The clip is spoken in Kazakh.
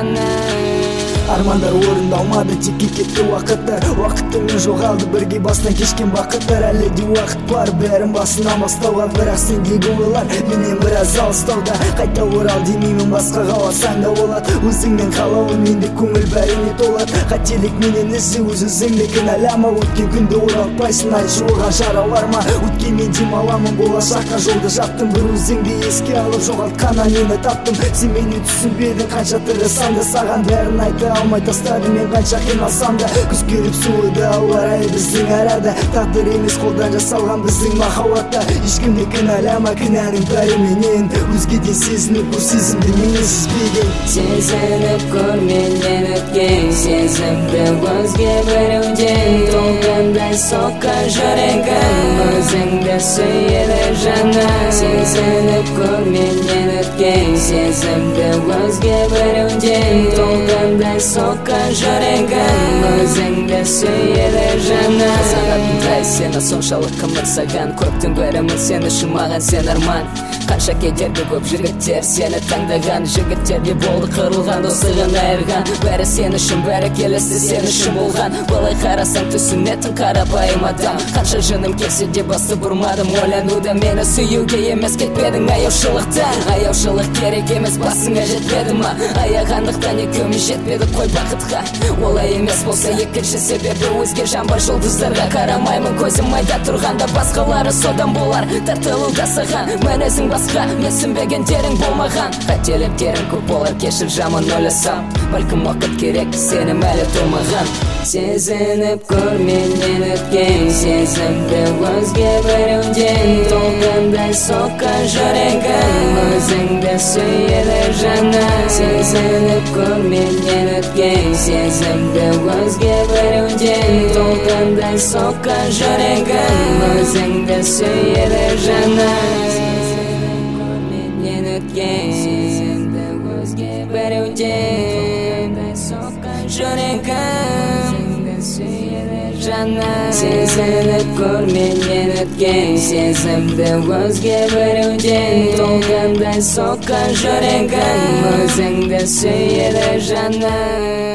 жаным. Армандар орындалмады, текке кетті уақыттар. Уақыттың жоғалды, бірге бастан кешкен бақыттар. Әлі де уақыт бар, бәрін басынан бастауға. Бірақ сендегі ойлар менен біраз алыстауда. Қайта орал демеймін, басқа қаласаң да болады. Өзіңнен қалауын менде көңіл бәріне толады. Қателік менен ізі, өз-өзіңді кінәлама. Өткен күнді оралтпайсың, айтшы оған жаралар ма? Өткенмен демаламын, болашаққа жолды жаптым. Бір өзіңді еске алып жоғалтқаннан мені таптым. Сен мені түсінбедің, қанша тырысам да саған бәрін айта алмай тастадым мен, қанша қиналсам да. Күз келіп суыды, ауа райы біздің арада. Тағдыр емес қолдан жасалған біздің махаббатта. Ешкімді кінәлама, кінәнің бәрі менен. Өзгеден сезініп көр, сезімді менен сезбеген. Сезініп көр менен өткен сезімді өзге біреуден. Толғандай соққан жүрегім, өзіңді сүйеді жаным. Сезініп көр менен өткен сезімді өзге біреуден. Толғандай соққан жүрегім, өзіңді сүйеді жаным. Сағатындай сені соншалық қымбат саған. Көптің бәрімін сен үшін, маған сен арман. Қанша кедергі көп жігіттер сені таңдаған. Жігіттерде болды қырылған, достығын айырған. Бәрі сен үшін, бәрі келесі сен үшін болған. Былай қарасаң түсінетін қарапайым адам. Қанша жыным келсе де басы бұрмадым ойлануда. Мені сүюге емес кетпедің аяушылықтан. Аяушылық керек емес, басыңа жетпеді ма? Аяғандықтан екеуміз жетпеді қой бақытқа. Олай емес болса екінші себебі өзге жан бар. Жұлдыздарға қарамаймын, көзім майда тұрғанда. Басқалары содан болар, тартылуда саған. Мінезің басқа, мен сенбегендерің болмаған. Қателіктерің көп болар, кешір жаман ойласам. Бәлкім уақыт керек, сенім әлі толмаған. Сезініп көр менен өткен сезімді өзге біреуден. Толғандай соққан жүрегім, өзіңді сүйеді жаным. Сезініп көр менен өткен сезімді өзге біреуден. Толғандай соққан жүрегім, өзіңді сүйеді жаным. Сезініп көр менен өткен сезімді өзге біреуден. Толғандай соққан жүрегім, сезініп көр менен өткен сезімді өзге біреуден. Толғандай соққан жүрегім, өзіңді сүйеді жаным.